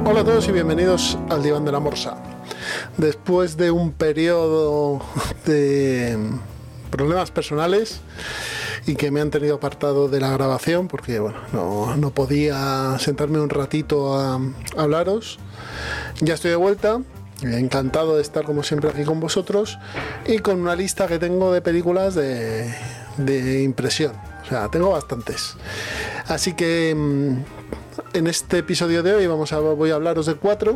Hola a todos y bienvenidos al Diván de la Morsa. Después de un periodo de problemas personales y que me han tenido apartado de la grabación porque no podía sentarme un ratito a hablaros, ya estoy de vuelta, encantado de estar como siempre aquí con vosotros y con una lista que tengo de películas de impresión. O sea, tengo bastantes. Así que en este episodio de hoy voy a hablaros de cuatro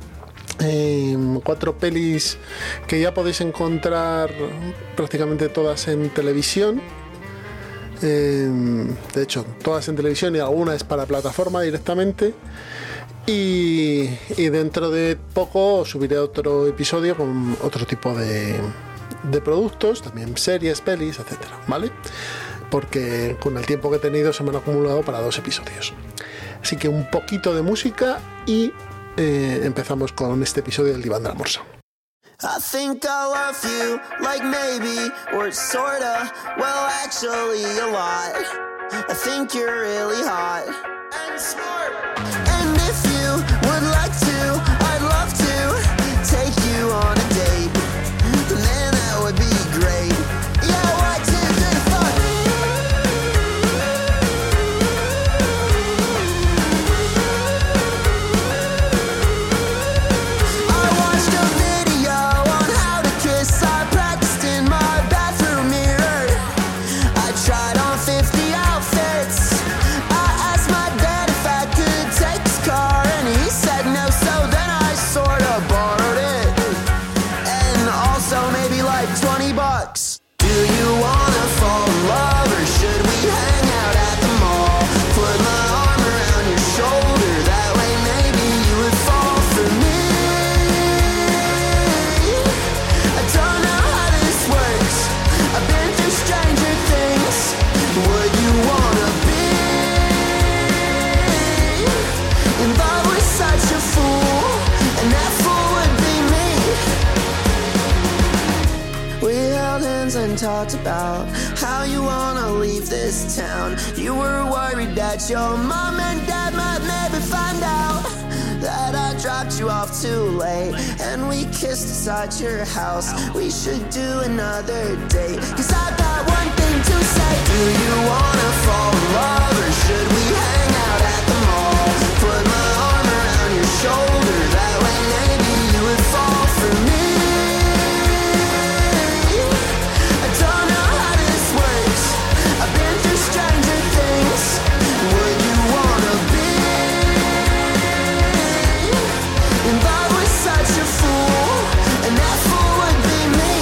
pelis que ya podéis encontrar prácticamente todas en televisión. De hecho, todas en televisión y alguna es para plataforma directamente. Y dentro de poco subiré otro episodio con otro tipo de productos, también series, pelis, etcétera, ¿vale? Porque con el tiempo que he tenido se me han acumulado para 2 episodios. Así que un poquito de música y empezamos con este episodio del Diván de la Morsa. I think I love you, like maybe, or sorta, well actually a lot. I think you're really hot and smart. And if you would like to, I'd love to take you on a date. Man, that would be great. Yeah, 1, 2, 3, 4. I watched a video on how to kiss. I practiced in my bathroom mirror. I tried on 50 outfits. I asked my dad if I could take his car, and he said no, so then I sorta borrowed it. And also maybe like $20. Do you wanna fall in love, or should we hang out at the mall? Put my arm around your shoulder, that way maybe you would fall for me. I don't know how this works, I've been through stranger things. Would you wanna be in love with such a fool, and that fool would be me? We held hands and talked about how you wanna leave this town. You were worried that your mom and dad might maybe find out that I dropped you off too late, and we kissed inside your house. We should do another date, 'cause I've got one thing to say. Do you wanna fall in love, or should we hang out at the mall? Put my arm around your shoulder, that way maybe you would fall for me. I don't know how this works, I've been through stranger things. Would you wanna be in love with such a fool, and that fool would be me?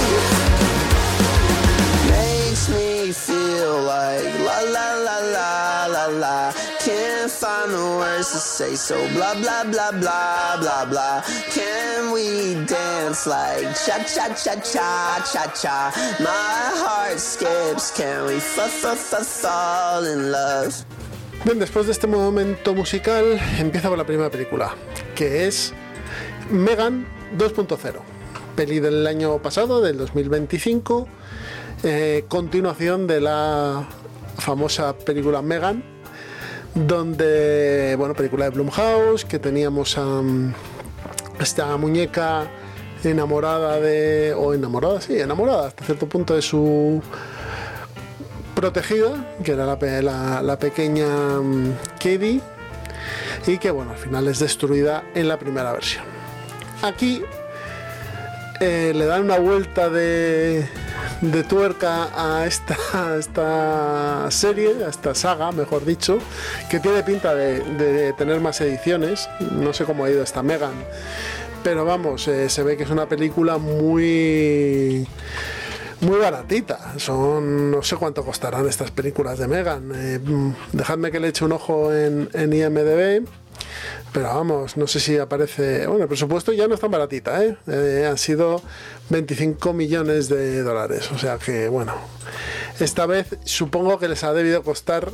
Makes me feel like la la la la la la. Can't find the words to say, so blah blah blah blah blah blah. Can we dance like cha cha cha cha cha cha? My heart skips. Can we fall in love? Bien, después de este momento musical empieza con la primera película, que es Megan 2.0, peli del año pasado, del 2025, continuación de la famosa película Megan, donde, película de Blumhouse, que teníamos a esta muñeca enamorada hasta cierto punto de su protegida, que era la pequeña Katie, y que al final es destruida en la primera versión. Aquí le dan una vuelta de tuerca a esta serie, a esta saga, mejor dicho, que tiene pinta de tener más ediciones. No sé cómo ha ido esta Megan, pero se ve que es una película muy baratita. No sé cuánto costarán estas películas de Megan. Dejadme que le eche un ojo en IMDb. Pero no sé si aparece. El presupuesto ya no es tan baratita, han sido $25 millones. O sea que, esta vez supongo que les ha debido costar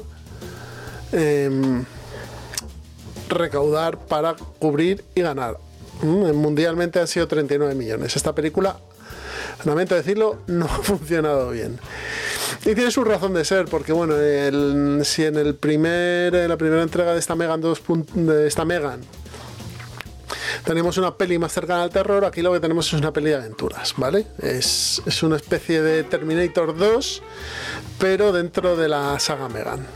recaudar para cubrir y ganar. Mundialmente han sido 39 millones. Esta película, lamento decirlo, no ha funcionado bien. Y tiene su razón de ser, porque si en la primera entrega de esta Megan Teníamos una peli más cercana al terror, aquí lo que tenemos es una peli de aventuras, ¿vale? Es una especie de Terminator 2, pero dentro de la saga Megan.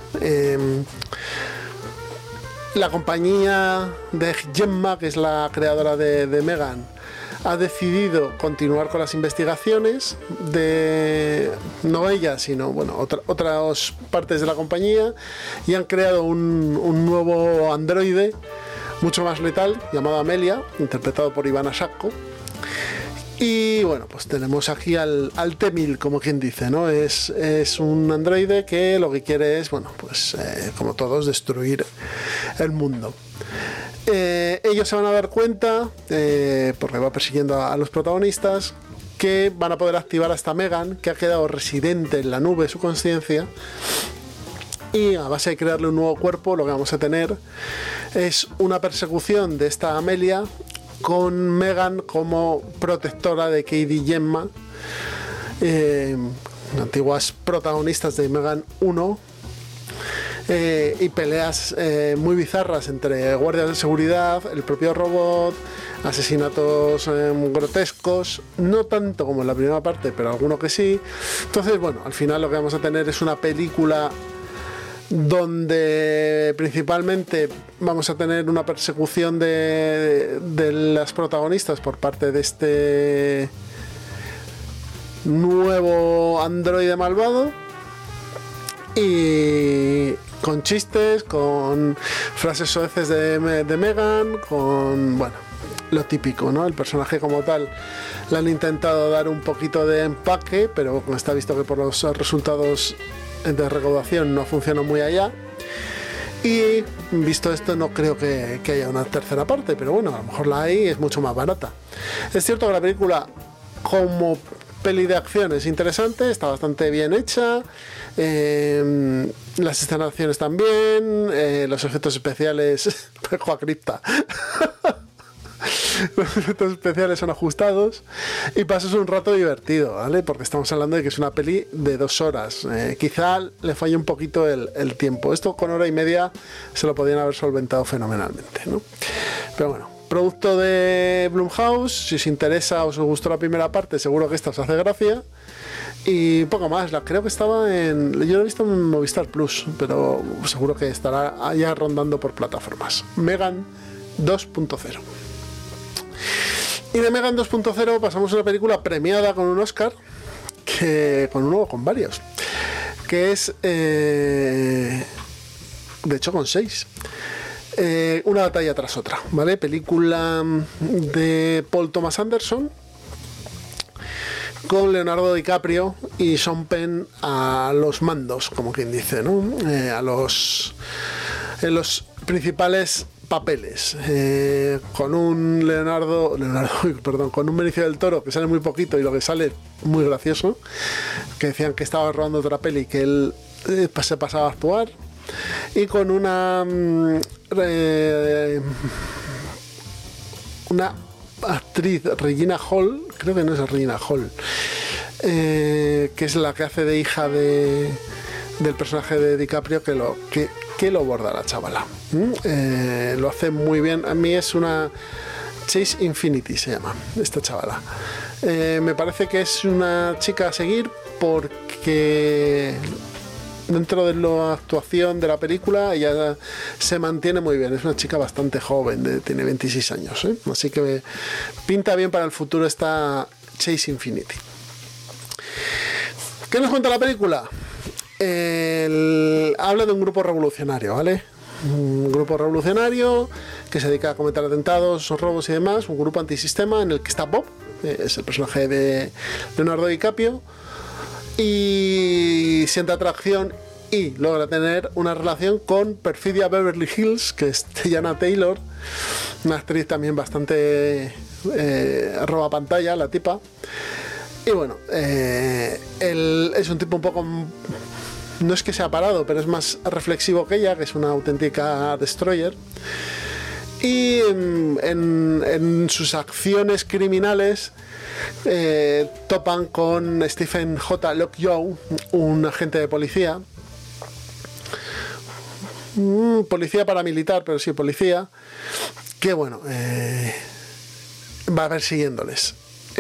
La compañía de Gemma, que es la creadora de Megan, ha decidido continuar con las investigaciones de, no ella, sino bueno, otras partes de la compañía, y han creado un nuevo androide mucho más letal llamado Amelia, interpretado por Ivana Sacco. Y bueno, pues tenemos aquí al T-1000, como quien dice, ¿no? Es un androide que lo que quiere es, bueno, pues como todos, destruir el mundo. Ellos se van a dar cuenta, porque va persiguiendo a los protagonistas, que van a poder activar a esta Megan, que ha quedado residente en la nube de su conciencia, y a base de crearle un nuevo cuerpo, lo que vamos a tener es una persecución de esta Amelia con Megan como protectora de Cady y Gemma, antiguas protagonistas de Megan 1, y peleas muy bizarras entre guardias de seguridad, el propio robot, asesinatos grotescos, no tanto como en la primera parte, pero alguno que sí. Entonces, bueno, al final lo que vamos a tener es una película donde principalmente vamos a tener una persecución de las protagonistas por parte de este nuevo androide malvado, y con chistes, con frases soeces de Megan, con, bueno, lo típico, ¿no? El personaje como tal le han intentado dar un poquito de empaque, pero está visto que por los resultados de recaudación no funciona muy allá, y visto esto no creo que haya una tercera parte, pero bueno, a lo mejor la hay, es mucho más barata. Es cierto que la película como peli de acción es interesante, está bastante bien hecha, las escenaciones también, los efectos especiales Joacripta los efectos especiales son ajustados y pasas un rato divertido, ¿vale? Porque estamos hablando de que es una peli de 2 horas. Quizá le falle un poquito el tiempo. Esto con hora y media se lo podían haber solventado fenomenalmente, ¿no? Pero bueno, producto de Blumhouse. Si os interesa o os gustó la primera parte, seguro que esta os hace gracia. Y poco más, creo que estaba yo lo he visto en Movistar Plus, pero seguro que estará ya rondando por plataformas. Megan 2.0. Y de Megan 2.0 pasamos a una película premiada con un Oscar, con varios, que es, de hecho con 6, Una batalla tras otra, ¿vale? Película de Paul Thomas Anderson, con Leonardo DiCaprio y Sean Penn a los mandos, como quien dice, ¿no? En los principales papeles, con un con un Benicio del Toro que sale muy poquito y lo que sale muy gracioso, que decían que estaba rodando otra peli que él se pasaba a actuar, y con una actriz, Regina Hall, creo que no es Regina Hall, que es la que hace de hija del personaje de DiCaprio, que lo borda la chavala. Lo hace muy bien. A mí es una Chase Infinity, se llama esta chavala. Me parece que es una chica a seguir, porque dentro de la actuación de la película ella se mantiene muy bien. Es una chica bastante joven, tiene 26 años, así que pinta bien para el futuro esta Chase Infinity. ¿Qué nos cuenta la película? Habla de un grupo revolucionario, ¿vale? Un grupo revolucionario que se dedica a cometer atentados, robos y demás. Un grupo antisistema en el que está Bob, es el personaje de Leonardo DiCaprio, y siente atracción y logra tener una relación con Perfidia Beverly Hills, que es Teyana Taylor, una actriz también bastante roba pantalla, la tipa. Y bueno, él es un tipo un poco, no es que sea parado, pero es más reflexivo que ella, que es una auténtica destroyer. Y en sus acciones criminales topan con Stephen J. Lockjaw, un agente de policía, policía paramilitar, pero sí policía, que bueno, va persiguiéndoles.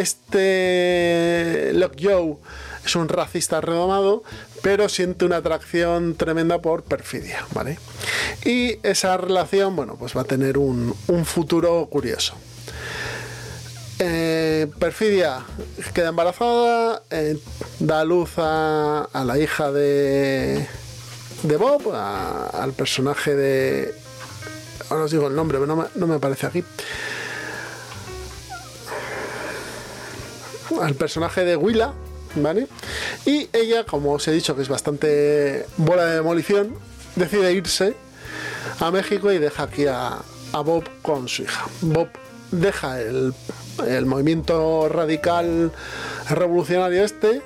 Este Lockjaw es un racista redomado, pero siente una atracción tremenda por Perfidia, ¿vale? Y esa relación, bueno, pues va a tener un futuro curioso. Perfidia queda embarazada, da a luz a la hija de Bob, al personaje de... Ahora os digo el nombre, pero no me aparece aquí. Al personaje de Willa, ¿vale? Y ella, como os he dicho, que es bastante bola de demolición, decide irse a México y deja aquí a Bob con su hija. Bob deja el movimiento radical revolucionario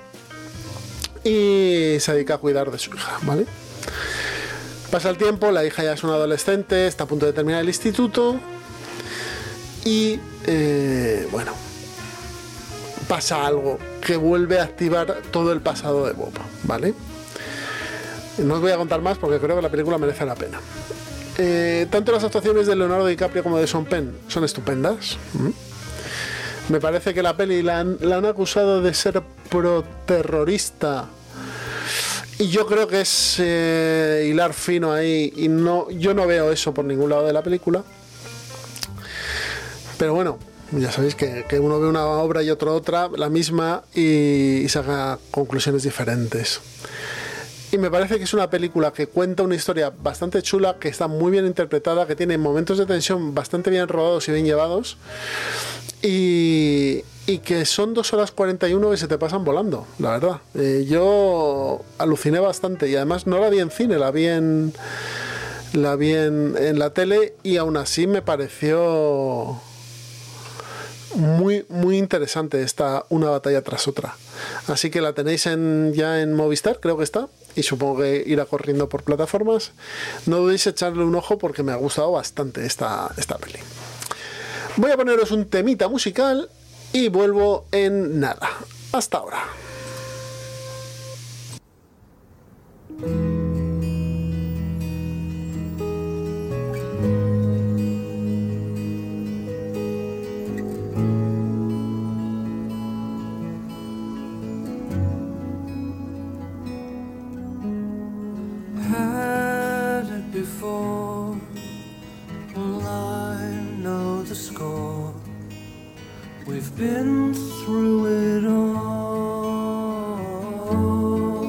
y se dedica a cuidar de su hija, ¿vale? Pasa el tiempo, la hija ya es una adolescente, está a punto de terminar el instituto y bueno, pasa algo que vuelve a activar todo el pasado de Bob, ¿vale? No os voy a contar más porque creo que la película merece la pena. Tanto las actuaciones de Leonardo DiCaprio como de Sean Penn son estupendas. Me parece que la peli la han acusado de ser pro-terrorista y yo creo que es hilar fino ahí y yo no veo eso por ningún lado de la película, pero bueno, ya sabéis que uno ve una obra y otro otra, la misma, y saca conclusiones diferentes. Y me parece que es una película que cuenta una historia bastante chula, que está muy bien interpretada, que tiene momentos de tensión bastante bien rodados y bien llevados, y que son 2 horas 41 que se te pasan volando, la verdad. Yo aluciné bastante y además no la vi en cine, la vi en la tele y aún así me pareció muy, muy interesante esta una batalla tras otra. Así que la tenéis ya en Movistar, creo que está, y supongo que irá corriendo por plataformas. No dudéis echarle un ojo porque me ha gustado bastante esta peli. Voy a poneros un temita musical y vuelvo en nada. Hasta ahora. Had it before, well, I know the score. We've been through it all.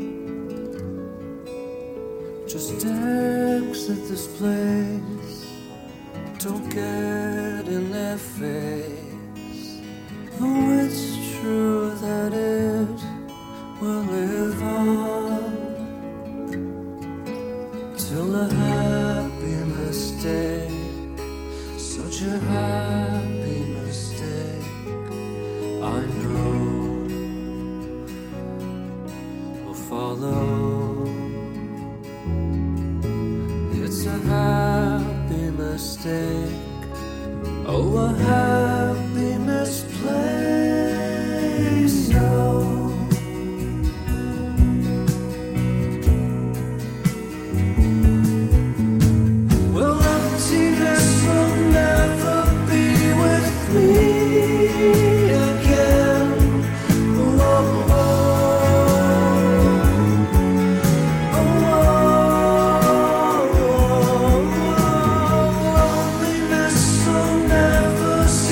Just exit this place, don't get in their face. Though it's true that it will live on till a happy mistake, such a happy mistake, I know will follow. It's a happy mistake, oh, a happy misplaced, no. See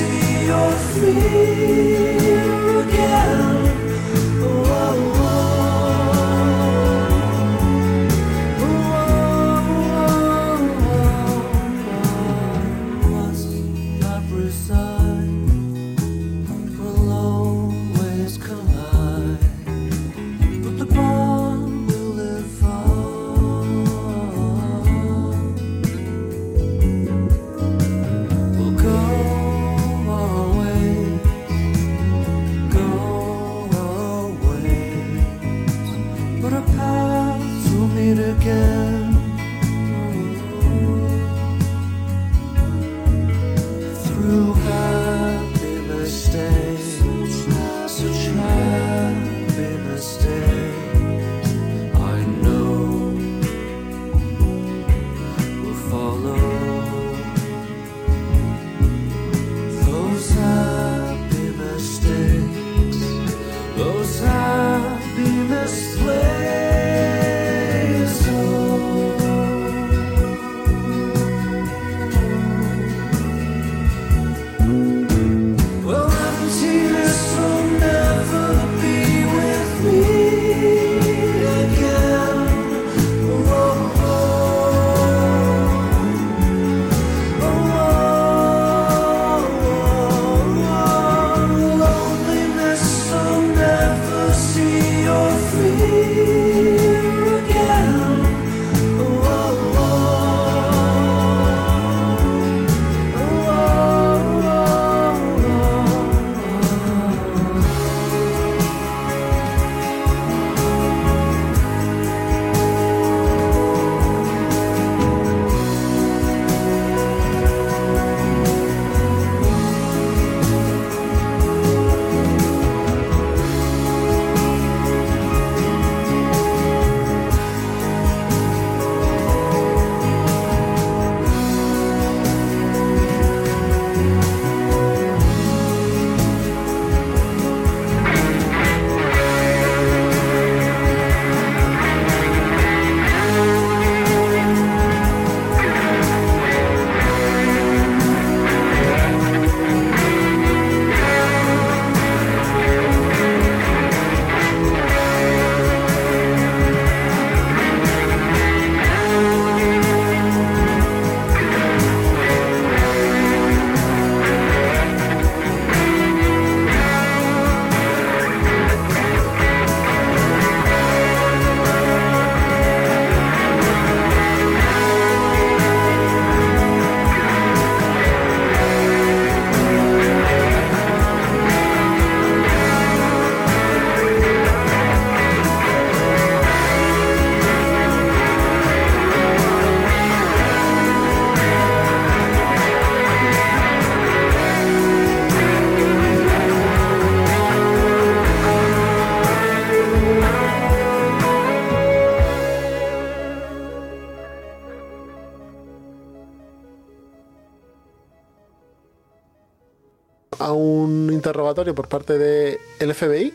a un interrogatorio por parte del FBI.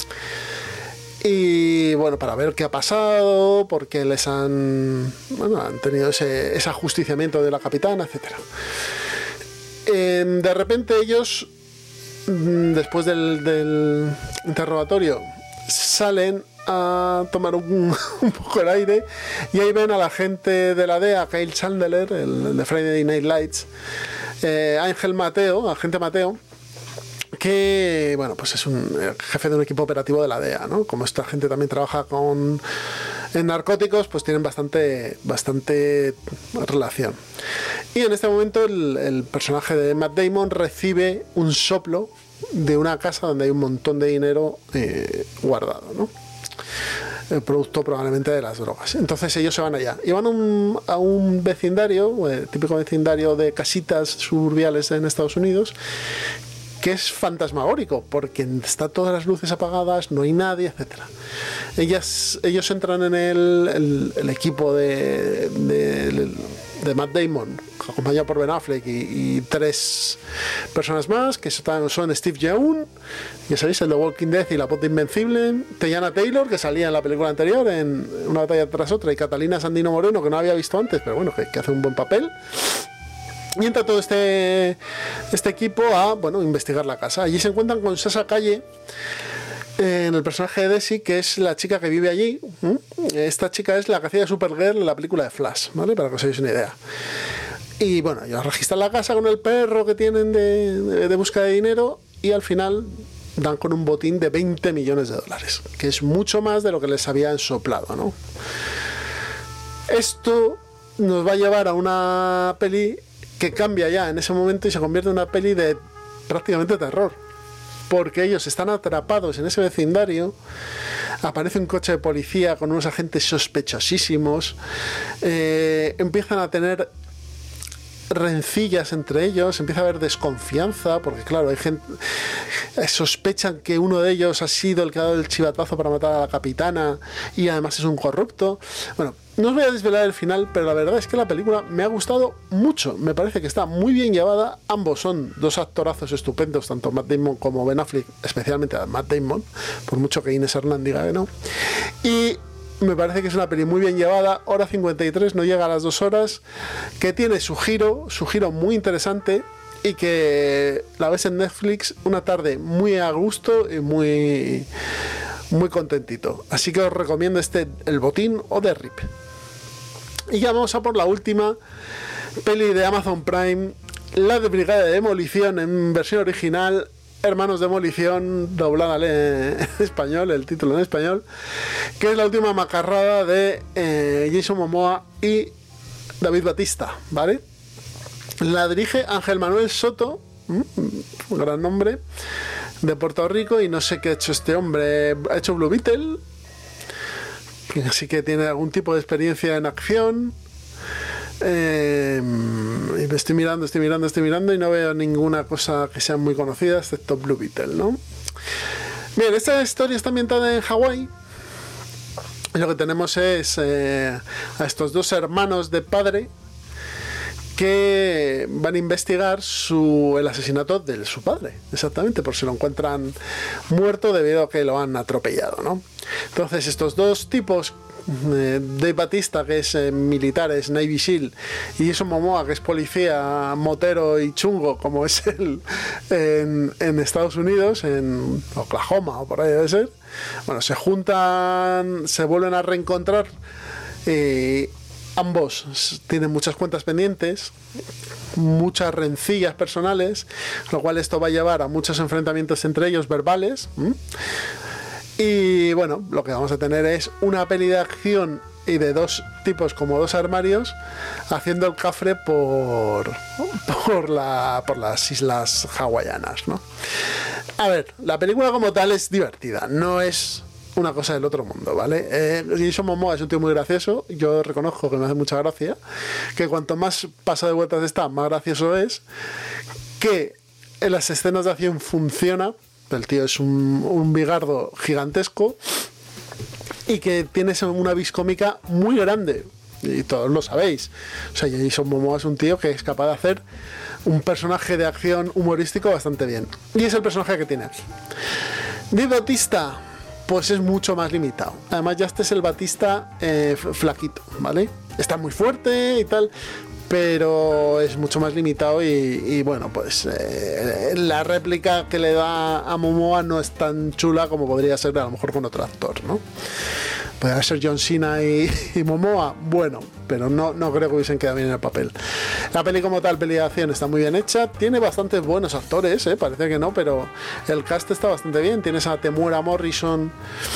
Y bueno, para ver qué ha pasado, por qué les han tenido ese ajusticiamiento de la capitana, etcétera. De repente ellos, después del interrogatorio, salen a tomar un poco el aire y ahí ven a la gente de la DEA, Kyle Chandler, el de Friday Night Lights, agente Mateo, que bueno, pues es un jefe de un equipo operativo de la DEA, ¿no? Como esta gente también trabaja en narcóticos, pues tienen bastante relación. Y en este momento el personaje de Matt Damon recibe un soplo de una casa donde hay un montón de dinero guardado, ¿no? El producto probablemente de las drogas. Entonces ellos se van allá y van a un vecindario, típico vecindario de casitas suburbiales en Estados Unidos, que es fantasmagórico porque está todas las luces apagadas, no hay nadie, etcétera. Ellos entran en el equipo de Matt Damon, acompañado por Ben Affleck y 3 personas más, que son Steve Yeun, ya sabéis, el de Walking Dead y la voz de Invencible, Teyana Taylor, que salía en la película anterior en Una batalla tras otra, y Catalina Sandino Moreno, que no había visto antes, pero bueno, que hace un buen papel. Y entra todo este equipo a investigar la casa. Allí se encuentran con Sasha Calle, en el personaje de Desi, que es la chica que vive allí. Esta chica es la que hacía de Supergirl en la película de Flash, ¿vale? Para que os hagáis una idea. Y bueno, ellos registran la casa con el perro que tienen de busca de dinero y al final dan con un botín de $20 millones, que es mucho más de lo que les habían soplado, ¿no? Esto nos va a llevar a una peli que cambia ya en ese momento y se convierte en una peli de prácticamente terror, porque ellos están atrapados en ese vecindario. Aparece un coche de policía con unos agentes sospechosísimos, empiezan a tener rencillas entre ellos, empieza a haber desconfianza, porque claro, hay gente, sospechan que uno de ellos ha sido el que ha dado el chivatazo para matar a la capitana y además es un corrupto. Bueno, no os voy a desvelar el final, pero la verdad es que la película me ha gustado mucho, me parece que está muy bien llevada. Ambos son 2 actorazos estupendos, tanto Matt Damon como Ben Affleck, especialmente a Matt Damon, por mucho que Inés Hernán diga que no. Y me parece que es una peli muy bien llevada, hora 53, no llega a las 2 horas, que tiene su giro muy interesante y que la ves en Netflix una tarde muy a gusto y muy contentito. Así que os recomiendo El Botín o The Rip. Y ya vamos a por la última peli de Amazon Prime, la de Brigada de Demolición en versión original, Hermanos Demolición, doblada en español, el título en español, que es la última macarrada de Jason Momoa y David Batista, ¿vale? La dirige Ángel Manuel Soto, un gran nombre, de Puerto Rico, y no sé qué ha hecho este hombre. Ha hecho Blue Beetle, así que tiene algún tipo de experiencia en acción. Y estoy mirando y no veo ninguna cosa que sea muy conocida excepto Blue Beetle, ¿no? Bien, esta historia está ambientada en Hawái. Lo que tenemos es a estos 2 hermanos de padre que van a investigar el asesinato de su padre, exactamente, por si lo encuentran muerto debido a que lo han atropellado, ¿no? Entonces estos 2 tipos, Dave Batista, que es militar, es Navy SEAL, y Jason Momoa, que es policía, motero y chungo, como es él en Estados Unidos, en Oklahoma o por ahí debe ser. Bueno, se juntan, se vuelven a reencontrar. Ambos tienen muchas cuentas pendientes, muchas rencillas personales, lo cual esto va a llevar a muchos enfrentamientos entre ellos verbales. Y bueno, lo que vamos a tener es una peli de acción y de 2 tipos como 2 armarios haciendo el cafre por las islas hawaianas, ¿no? A ver, la película como tal es divertida, no es una cosa del otro mundo, ¿vale? Jason Momoa es un tío muy gracioso, yo reconozco que me hace mucha gracia, que cuanto más pasa de vueltas está, más gracioso es, que en las escenas de acción funciona. El tío es un bigardo gigantesco y que tiene una vis cómica muy grande. y todos lo sabéis. O sea, Jason Momoa es un tío que es capaz de hacer un personaje de acción humorístico bastante bien. Y es el personaje que tiene aquí. Dave Bautista, pues es mucho más limitado. Además, ya este es el Batista flaquito, ¿vale? Está muy fuerte y tal, pero es mucho más limitado y bueno, pues la réplica que le da a Momoa no es tan chula como podría ser a lo mejor con otro actor, ¿no? Podría ser John Cena y Momoa, bueno, pero no creo que hubiesen quedado bien en el papel. La peli como tal, peli de acción, está muy bien hecha, tiene bastantes buenos actores, parece que no, pero el cast está bastante bien. Tienes a Temuera Morrison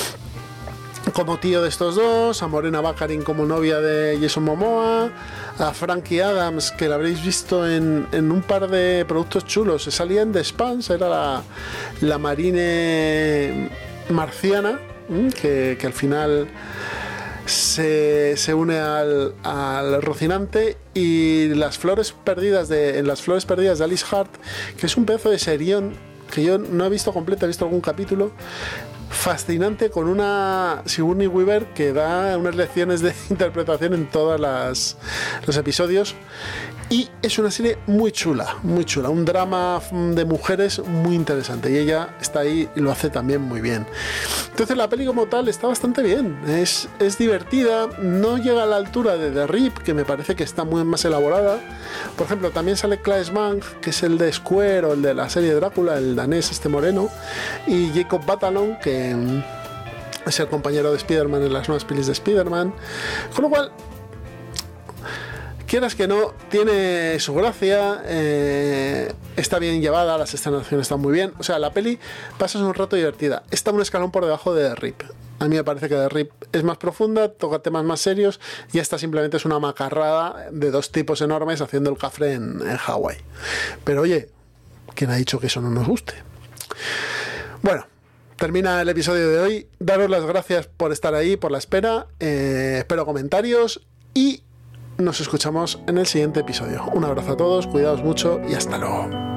como tío de estos dos, a Morena Baccarin como novia de Jason Momoa, a Frankie Adams, que la habréis visto en un par de productos chulos. Se salía en The Expanse, era la marine marciana, que al final se une al Rocinante. Y las flores perdidas en las flores perdidas de Alice Hart, que es un pedazo de serión que yo no he visto completa, he visto algún capítulo fascinante, con una Sigourney Weaver que da unas lecciones de interpretación en todos los episodios. Y es una serie muy chula, un drama de mujeres muy interesante, y ella está ahí y lo hace también muy bien. Entonces la peli como tal está bastante bien, es divertida, no llega a la altura de The Rip, que me parece que está muy más elaborada. Por ejemplo, también sale Claes Bang, que es el de Square o el de la serie Drácula, el danés este moreno, y Jacob Batalon, que es el compañero de Spider-Man en las nuevas pelis de Spider-Man, con lo cual, quieras que no, tiene su gracia, está bien llevada, las escenaciones están muy bien. O sea, la peli pasas un rato divertida. Está un escalón por debajo de The Rip. A mí me parece que The Rip es más profunda, toca temas más serios, y esta simplemente es una macarrada de dos tipos enormes haciendo el cafre en Hawái. Pero oye, ¿quién ha dicho que eso no nos guste? Bueno, termina el episodio de hoy. Daros las gracias por estar ahí, por la espera. Espero comentarios y nos escuchamos en el siguiente episodio. Un abrazo a todos, cuidaos mucho y hasta luego.